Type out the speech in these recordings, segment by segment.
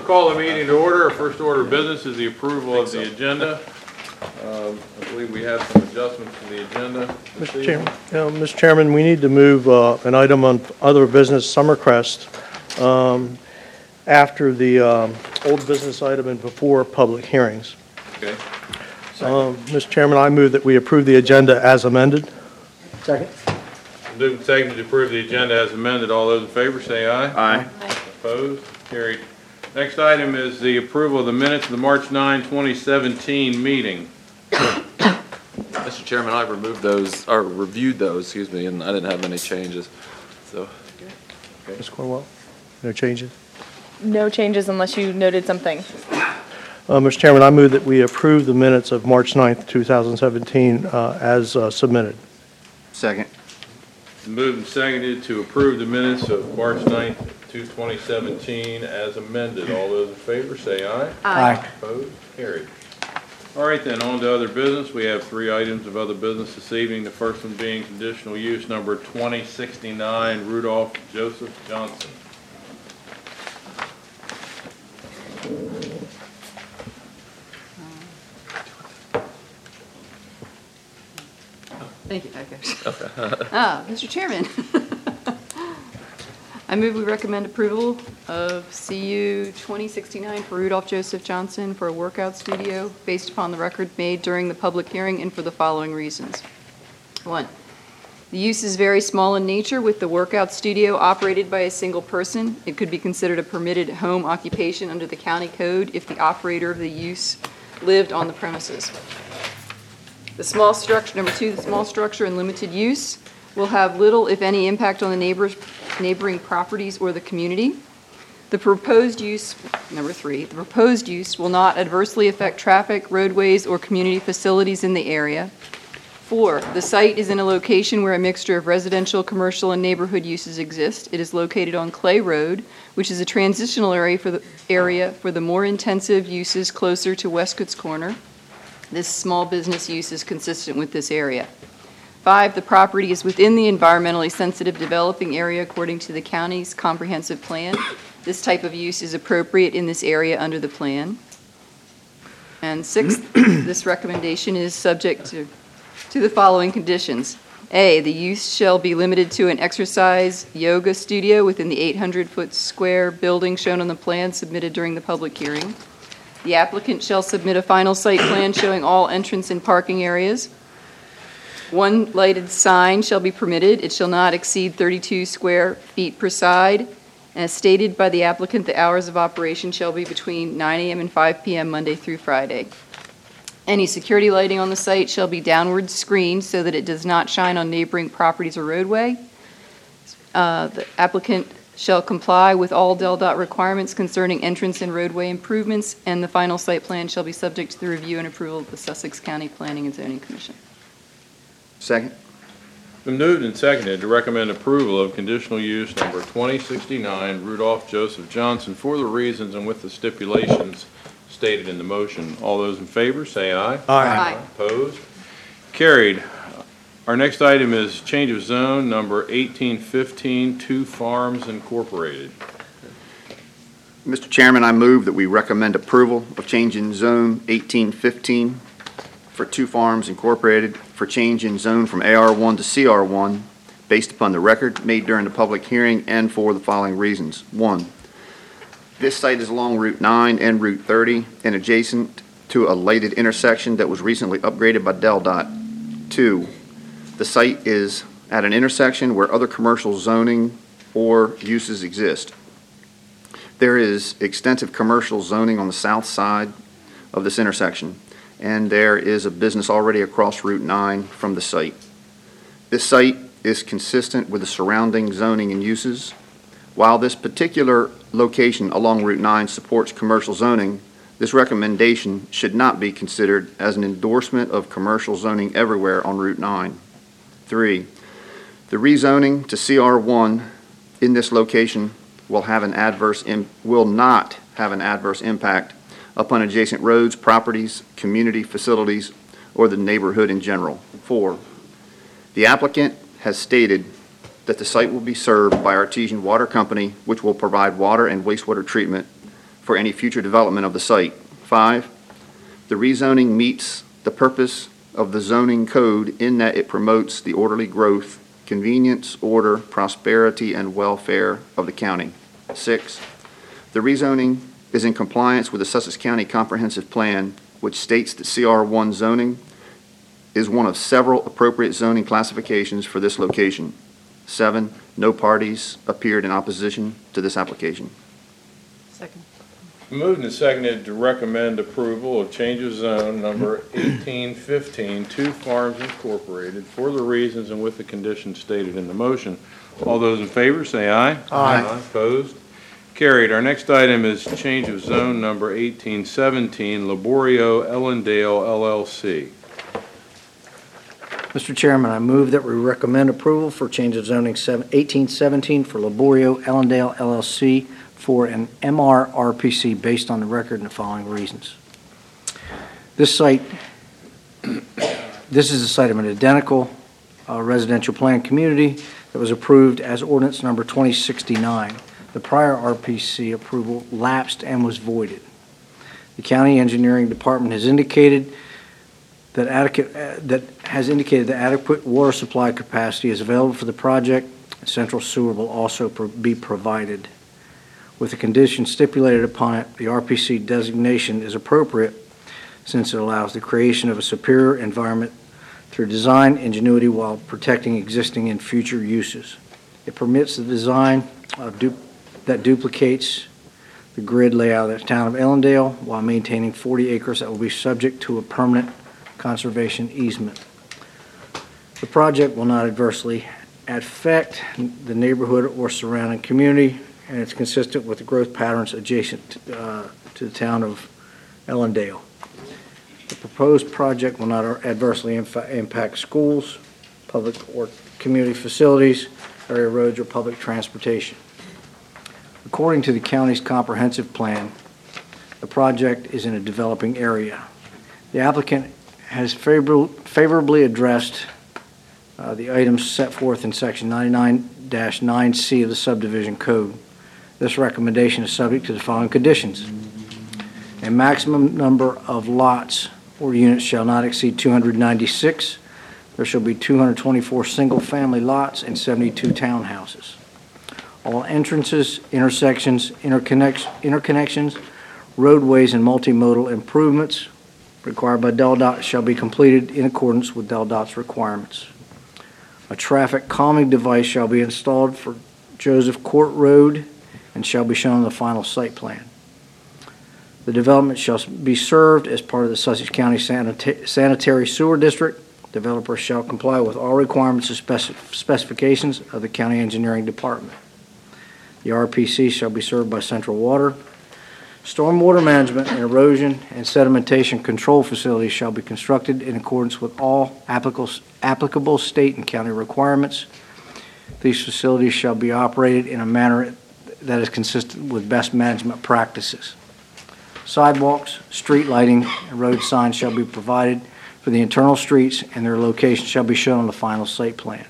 Call the meeting to order. Our first order of business is the approval of the agenda. I believe we have some adjustments to the agenda. Mr. Chairman, we need to move an item on other business, Summercrest, after the old business item and before public hearings. Okay. Mr. Chairman, I move that we approve the agenda as amended. Second. Moved and seconded to approve the agenda as amended. All those in favor say aye. Aye. Opposed? Carried. Next item is the approval of the minutes of the March 9, 2017 meeting. Mr. Chairman, I reviewed those, and I didn't have any changes. So, Ms. Cornwell, no changes? No changes unless you noted something. Mr. Chairman, I move that we approve the minutes of March 9th, 2017 as submitted. Second. Moved and seconded to approve the minutes of March 9th, 2017 as amended. All those in favor say aye. Aye. Opposed? Carried. All right, then, on to other business. We have 3 items of other business this evening. The first one being conditional use number 2069, Rudolph Joseph Johnson. Thank you, Mr. Chairman, I move we recommend approval of CU 2069 for Rudolph Joseph Johnson for a workout studio based upon the record made during the public hearing and for the following reasons. 1, the use is very small in nature with the workout studio operated by a single person. It could be considered a permitted home occupation under the county code if the operator of the use lived on the premises. The small structure, number 2, the small structure and limited use will have little, if any, impact on the neighboring properties or the community. The proposed use, number 3, the proposed use will not adversely affect traffic, roadways, or community facilities in the area. 4, the site is in a location where a mixture of residential, commercial, and neighborhood uses exist. It is located on Clay Road, which is a transitional area for the more intensive uses closer to Westcott's Corner. This small business use is consistent with this area. 5, the property is within the environmentally sensitive developing area according to the county's comprehensive plan. This type of use is appropriate in this area under the plan. And 6, this recommendation is subject to the following conditions. A, the use shall be limited to an exercise yoga studio within the 800-foot square building shown on the plan submitted during the public hearing. The applicant shall submit a final site plan showing all entrance and parking areas. 1 lighted sign shall be permitted. It shall not exceed 32 square feet per side. As stated by the applicant, the hours of operation shall be between 9 a.m. and 5 p.m. Monday through Friday. Any security lighting on the site shall be downward screened so that it does not shine on neighboring properties or roadway. The applicant shall comply with all DelDOT requirements concerning entrance and roadway improvements, and the final site plan shall be subject to the review and approval of the Sussex County Planning and Zoning Commission. Second. Been moved and seconded to recommend approval of conditional use number 2069, Rudolph Joseph Johnson, for the reasons and with the stipulations stated in the motion. All those in favor say aye. Aye. Opposed? Carried. Our next item is change of zone number 1815, Two Farms Incorporated. Mr. Chairman, I move that we recommend approval of change in zone 1815 for Two Farms Incorporated for change in zone from AR1 to CR1 based upon the record made during the public hearing and for the following reasons. 1, this site is along Route 9 and Route 30 and adjacent to a lighted intersection that was recently upgraded by DelDOT. 2, the site is at an intersection where other commercial zoning or uses exist. There is extensive commercial zoning on the south side of this intersection, and there is a business already across Route 9 from the site. This site is consistent with the surrounding zoning and uses. While this particular location along Route 9 supports commercial zoning, this recommendation should not be considered as an endorsement of commercial zoning everywhere on Route 9. 3, the rezoning to CR1 in this location will not have an adverse impact upon adjacent roads, properties, community facilities, or the neighborhood in general. 4, the applicant has stated that the site will be served by Artesian Water Company, which will provide water and wastewater treatment for any future development of the site. 5, the rezoning meets the purpose of the zoning code in that it promotes the orderly growth, convenience, order, prosperity, and welfare of the county. 6, the rezoning is in compliance with the Sussex County Comprehensive Plan, which states that CR1 zoning is one of several appropriate zoning classifications for this location. 7, no parties appeared in opposition to this application. Second. Moved and seconded to recommend approval of change of zone number 1815, Two Farms Incorporated, for the reasons and with the conditions stated in the motion. All those in favor, say aye. Aye. Opposed? Carried. Our next item is change of zone number 1817, Laborio Ellendale LLC. Mr. Chairman, I move that we recommend approval for change of zoning 1817 for Laborio Ellendale LLC for an MRRPC based on the record and the following reasons. This is the site of an identical residential plan community that was approved as ordinance number 2069. The prior RPC approval lapsed and was voided. The County Engineering Department has indicated that adequate water supply capacity is available for the project, and central sewer will also be provided. With the conditions stipulated upon it, the RPC designation is appropriate since it allows the creation of a superior environment through design ingenuity while protecting existing and future uses. It permits the design that duplicates the grid layout of the town of Ellendale while maintaining 40 acres that will be subject to a permanent conservation easement. The project will not adversely affect the neighborhood or surrounding community, and it's consistent with the growth patterns adjacent to the town of Ellendale. The proposed project will not adversely impact schools, public or community facilities, area roads, or public transportation. According to the county's comprehensive plan, the project is in a developing area. The applicant has favorably addressed the items set forth in Section 99-9C of the subdivision code. This recommendation is subject to the following conditions. A maximum number of lots or units shall not exceed 296. There shall be 224 single-family lots and 72 townhouses. All entrances, intersections, interconnections, roadways, and multimodal improvements required by DelDOT shall be completed in accordance with DelDOT's requirements. A traffic calming device shall be installed for Joseph Court Road and shall be shown on the final site plan. The development shall be served as part of the Sussex County Sanitary Sewer District. Developers shall comply with all requirements and specifications of the County Engineering Department. The RPC shall be served by Central Water. Stormwater management and erosion and sedimentation control facilities shall be constructed in accordance with all applicable state and county requirements. These facilities shall be operated in a manner that is consistent with best management practices. Sidewalks, street lighting, and road signs shall be provided for the internal streets, and their location shall be shown on the final site plan.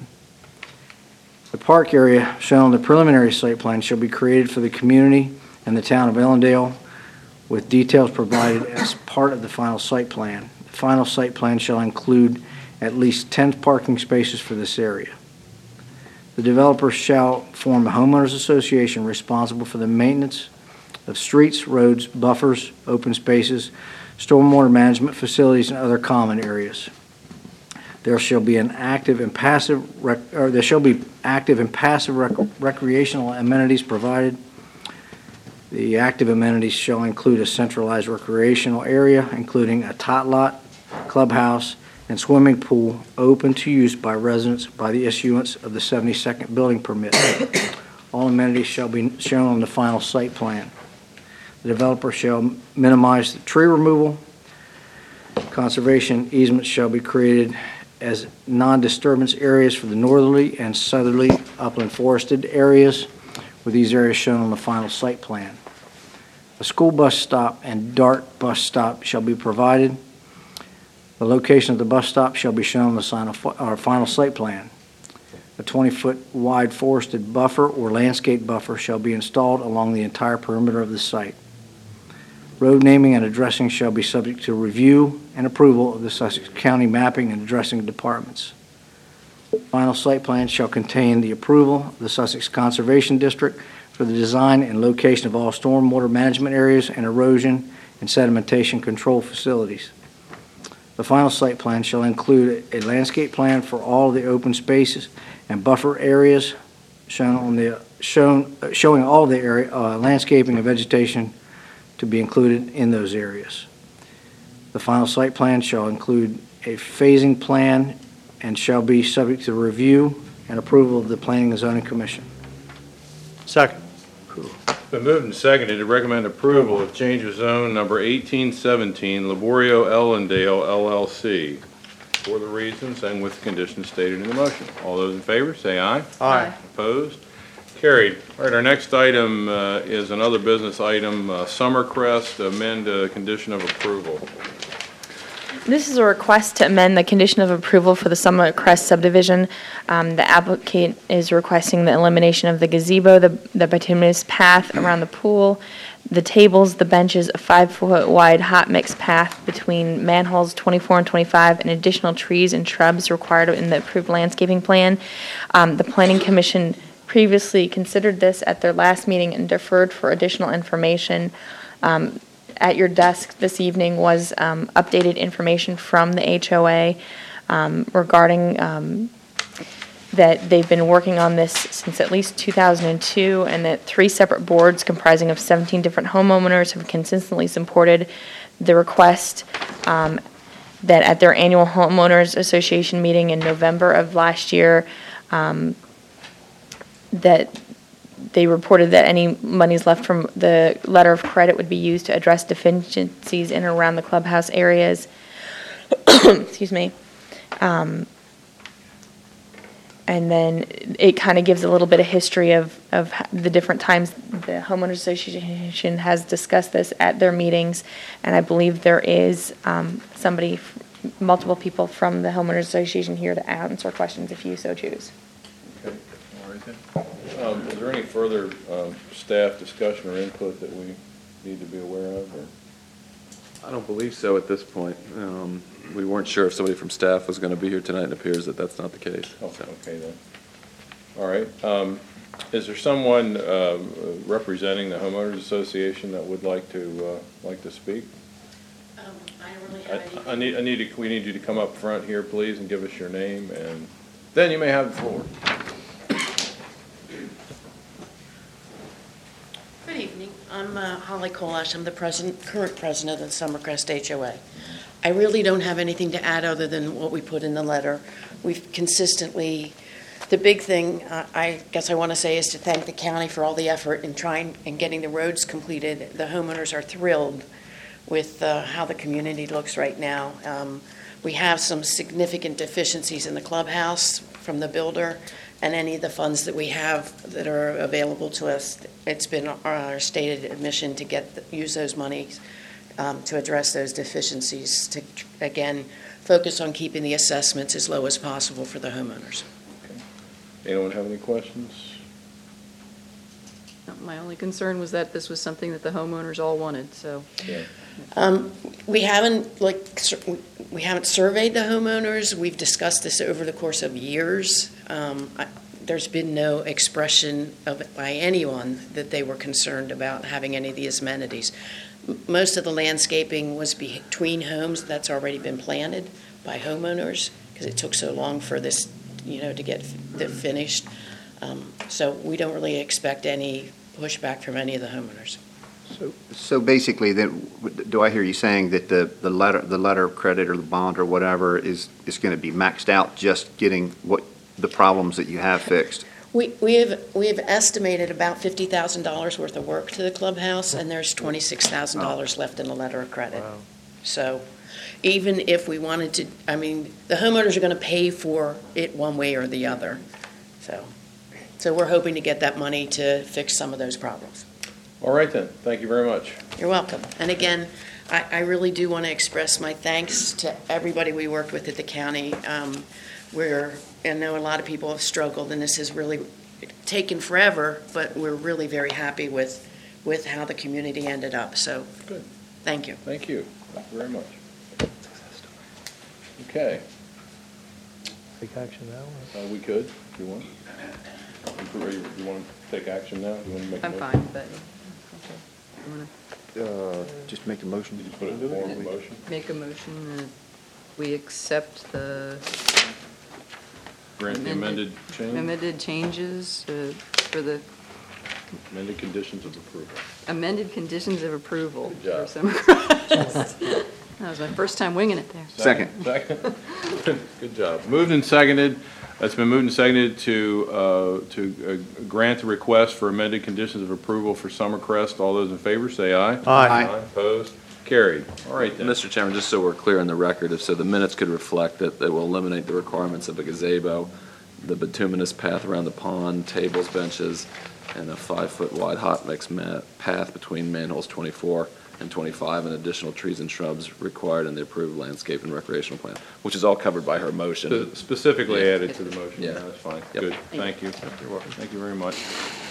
The park area shown on the preliminary site plan shall be created for the community and the town of Ellendale, with details provided as part of the final site plan. The final site plan shall include at least 10 parking spaces for this area. The developer shall form a homeowners association responsible for the maintenance of streets, roads, buffers, open spaces, stormwater management facilities, and other common areas. There shall be active and passive recreational amenities provided. The active amenities shall include a centralized recreational area, including a tot lot, clubhouse, and swimming pool open to use by residents by the issuance of the 72nd building permit. All amenities shall be shown on the final site plan. The developer shall minimize the tree removal. Conservation easements shall be created as non-disturbance areas for the northerly and southerly upland forested areas, with these areas shown on the final site plan. A school bus stop and DART bus stop shall be provided. The location of the bus stop shall be shown on the final site plan. A 20-foot wide forested buffer or landscape buffer shall be installed along the entire perimeter of the site. Road naming and addressing shall be subject to review and approval of the Sussex County Mapping and Addressing Departments. Final site plan shall contain the approval of the Sussex Conservation District for the design and location of all stormwater management areas and erosion and sedimentation control facilities. The final site plan shall include a landscape plan for all the open spaces and buffer areas showing all the area, landscaping and vegetation to be included in those areas. The final site plan shall include a phasing plan and shall be subject to review and approval of the Planning and Zoning Commission. Second. Been moved and seconded to recommend approval of change of zone number 1817, Laborio Ellendale LLC, for the reasons and with the conditions stated in the motion. All those in favor, say aye. Aye. Opposed? Carried. All right, our next item is another business item, Summercrest, amend condition of approval. This is a request to amend the condition of approval for the Summercrest subdivision. The applicant is requesting the elimination of the gazebo, the bituminous path around the pool, the tables, the benches, a 5-foot wide hot mix path between manholes 24 and 25, and additional trees and shrubs required in the approved landscaping plan. The Planning Commission previously considered this at their last meeting and deferred for additional information. At your desk this evening was updated information from the HOA regarding that they've been working on this since at least 2002, and that 3 separate boards comprising of 17 different homeowners have consistently supported the request, that at their annual homeowners association meeting in November of last year, that they reported that any monies left from the letter of credit would be used to address deficiencies in and around the clubhouse areas. Excuse me. And then it kind of gives a little bit of history of the different times the homeowners association has discussed this at their meetings. And I believe there is multiple people from the homeowners association here to answer questions if you so choose. Okay. All right then. Is there any further staff discussion or input that we need to be aware of? Or? I don't believe so at this point. We weren't sure if somebody from staff was going to be here tonight. It appears that that's not the case. Oh, okay then. All right. Is there someone representing the homeowners association that would like to speak? I don't really have any. We need you to come up front here, please, and give us your name, and then you may have the floor. Good evening. I'm Holly Kolash. I'm the current president of the Summercrest HOA. I really don't have anything to add other than what we put in the letter. We've consistently, the big thing I guess I want to say is to thank the county for all the effort in trying and getting the roads completed. The homeowners are thrilled with how the community looks right now. We have some significant deficiencies in the clubhouse from the builder, and any of the funds that we have that are available to us, it's been our stated admission to use those monies to address those deficiencies, to, again, focus on keeping the assessments as low as possible for the homeowners. Okay. Anyone have any questions? My only concern was that this was something that the homeowners all wanted, so. Yeah. We haven't surveyed the homeowners. We've discussed this over the course of years. There's been no expression by anyone that they were concerned about having any of these amenities. Most of the landscaping was between homes. That's already been planted by homeowners because it took so long for this, to get finished. So we don't really expect any pushback from any of the homeowners. So basically, then, do I hear you saying that the letter of credit or the bond or whatever is going to be maxed out just getting what the problems that you have fixed? We have estimated about $50,000 worth of work to the clubhouse, and there's $26,000 left in the letter of credit. Wow. So even if we wanted to, the homeowners are going to pay for it one way or the other. So we're hoping to get that money to fix some of those problems. All right then. Thank you very much. You're welcome. And again, I really do want to express my thanks to everybody we worked with at the county. I know a lot of people have struggled, and this has really taken forever, but we're really very happy with how the community ended up. So Good. Thank you. Thank you. Thank you very much. Okay, Take action now? we could, if you want. You want to take action now? You want to make a I'm motion? fine, but you wanna Just make a motion. You just put it in the form of a motion? make a motion that we accept the Grant the amended change, amended changes for the amended conditions of approval. amended conditions of approval Good job. for Summercrest. That was my first time winging it there. Second. Second. Good job. Moved and seconded. It's been moved and seconded to grant the request for amended conditions of approval for Summercrest. All those in favor, say aye. Aye. Opposed? Carried. All right then. Mr. Chairman, just so we're clear on the record, if so, the minutes could reflect that they will eliminate the requirements of a gazebo, the bituminous path around the pond, tables, benches, and a 5-foot wide hot mix path between manholes 24 and 25, and additional trees and shrubs required in the approved landscape and recreational plan, which is all covered by her motion. Specifically added to the motion. Yeah. That's fine. Yep. Good. Thank you. You're welcome. Thank you very much.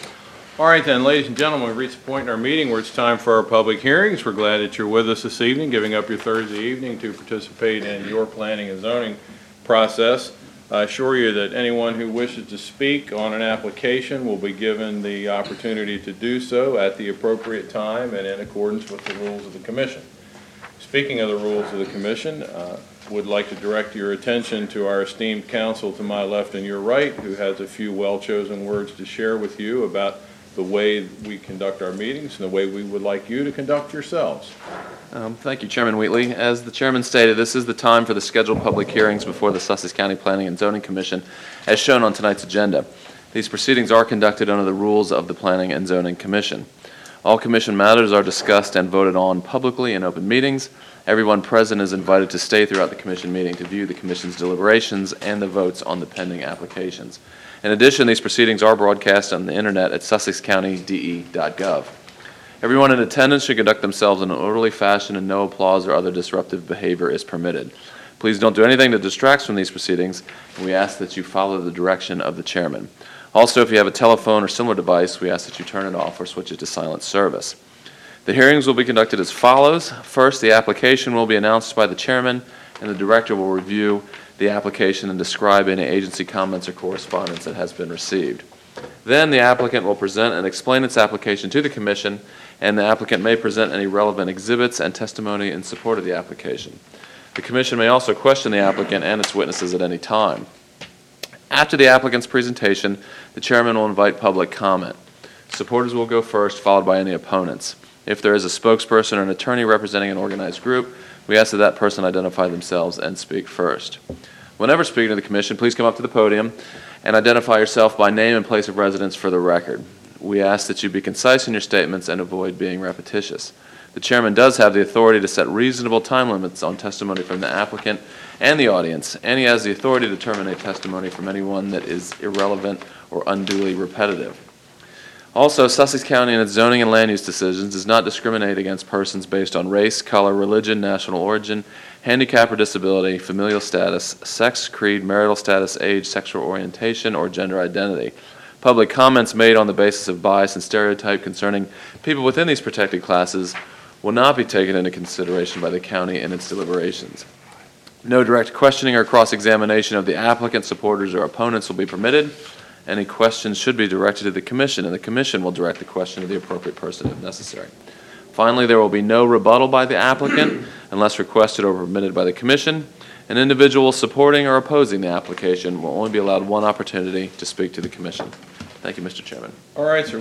All right then, ladies and gentlemen, we've reached the point in our meeting where it's time for our public hearings. We're glad that you're with us this evening, giving up your Thursday evening to participate in your planning and zoning process. I assure you that anyone who wishes to speak on an application will be given the opportunity to do so at the appropriate time and in accordance with the rules of the commission. Speaking of the rules of the commission, would like to direct your attention to our esteemed counsel to my left and your right, who has a few well-chosen words to share with you about the way we conduct our meetings and the way we would like you to conduct yourselves. Thank you, Chairman Wheatley. As the chairman stated, this is the time for the scheduled public hearings before the Sussex County Planning and Zoning Commission, as shown on tonight's agenda. These proceedings are conducted under the rules of the Planning and Zoning Commission. All commission matters are discussed and voted on publicly in open meetings. Everyone present is invited to stay throughout the commission meeting to view the commission's deliberations and the votes on the pending applications. In addition, these proceedings are broadcast on the internet at sussexcountyde.gov. Everyone in attendance should conduct themselves in an orderly fashion, and no applause or other disruptive behavior is permitted. Please don't do anything that distracts from these proceedings, and we ask that you follow the direction of the chairman. Also, if you have a telephone or similar device, we ask that you turn it off or switch it to silent service. The hearings will be conducted as follows. First, the application will be announced by the chairman, and the director will review the application and describe any agency comments or correspondence that has been received. Then the applicant will present and explain its application to the commission, and the applicant may present any relevant exhibits and testimony in support of the application. The commission may also question the applicant and its witnesses at any time. After the applicant's presentation, the chairman will invite public comment. Supporters will go first, followed by any opponents. If there is a spokesperson or an attorney representing an organized group, we ask that that person identify themselves and speak first. Whenever speaking to the commission, please come up to the podium and identify yourself by name and place of residence for the record. We ask that you be concise in your statements and avoid being repetitious. The chairman does have the authority to set reasonable time limits on testimony from the applicant and the audience, and he has the authority to terminate testimony from anyone that is irrelevant or unduly repetitive. Also, Sussex County in its zoning and land use decisions does not discriminate against persons based on race, color, religion, national origin, handicap or disability, familial status, sex, creed, marital status, age, sexual orientation, or gender identity. Public comments made on the basis of bias and stereotype concerning people within these protected classes will not be taken into consideration by the county in its deliberations. No direct questioning or cross-examination of the applicant, supporters, or opponents will be permitted. Any questions should be directed to the commission, and the commission will direct the question to the appropriate person if necessary. Finally, there will be no rebuttal by the applicant unless requested or permitted by the commission. An individual supporting or opposing the application will only be allowed one opportunity to speak to the commission. Thank you, Mr. Chairman. All right, sir.